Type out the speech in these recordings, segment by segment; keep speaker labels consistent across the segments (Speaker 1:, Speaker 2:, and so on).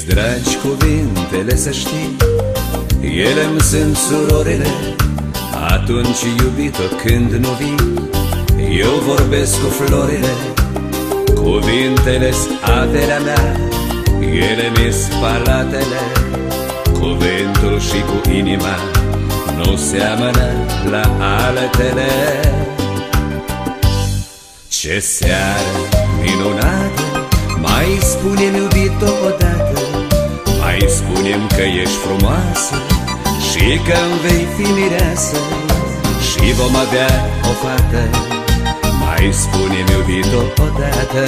Speaker 1: Mi-s dragi cuvintele, să știi, ele-mi sunt surorile. Atunci, iubito, când nu vii, eu vorbesc cu florile. Cuvintele-s averea mea, ele mi-s palatele. Cuvântul și cu inima nu seamănă la altele. Ce seară minunată, mai spune-mi, iubito, odată. Mai spune-mi că ești frumoasă și că-mi vei fi mireasă și vom avea o fată. Mai spune-mi, iubito, odată.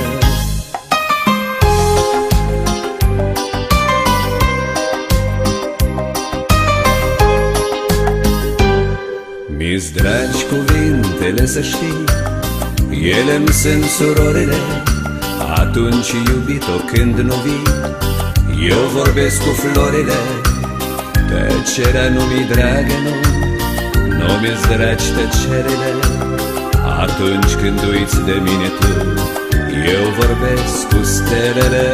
Speaker 1: Mi-s dragi cuvintele, să știi, ele-mi sunt surorile. Atunci, iubito, când nu vii, eu vorbesc cu florile. Tăcerea nu mi-i dragă, nu mi-s dragi tăcerile. Atunci când uiți de mine tu, eu vorbesc cu stelele.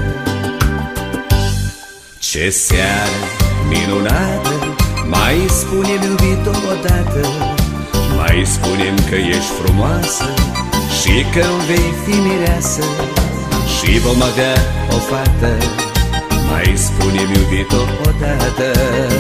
Speaker 1: Ce seară minunată, mai spune-mi, iubito, odată. Mai spune-mi că ești frumoasă și că-mi vei fi mireasă și vom avea o fată. Mai spune-mi, iubito, odată.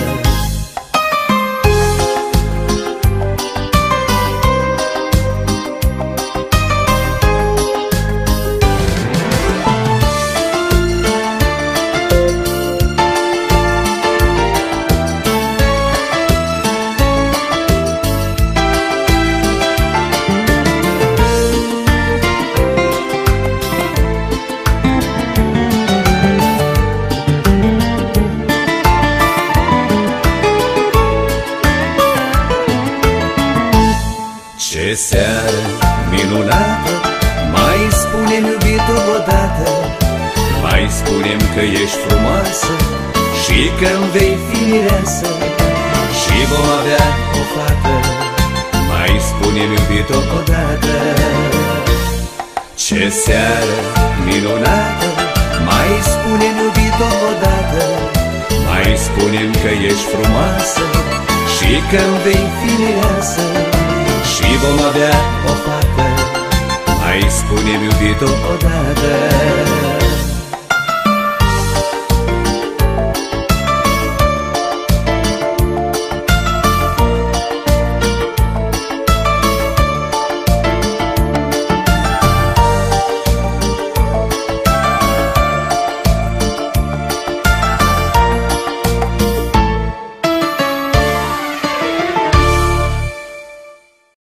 Speaker 1: Ce seară minunată, mai spune-mi, iubito, odată. Mai spune-mi că ești frumoasă și că-mi vei fi mireasă și vom avea o fată. Mai spune-mi, iubito, odată. Ce seară minunată, mai spune-mi, iubito, odată. Mai spune-mi că ești frumoasă și că-mi vei fi mireasă și vom avea o fată. Mai spune-mi, iubito, odată.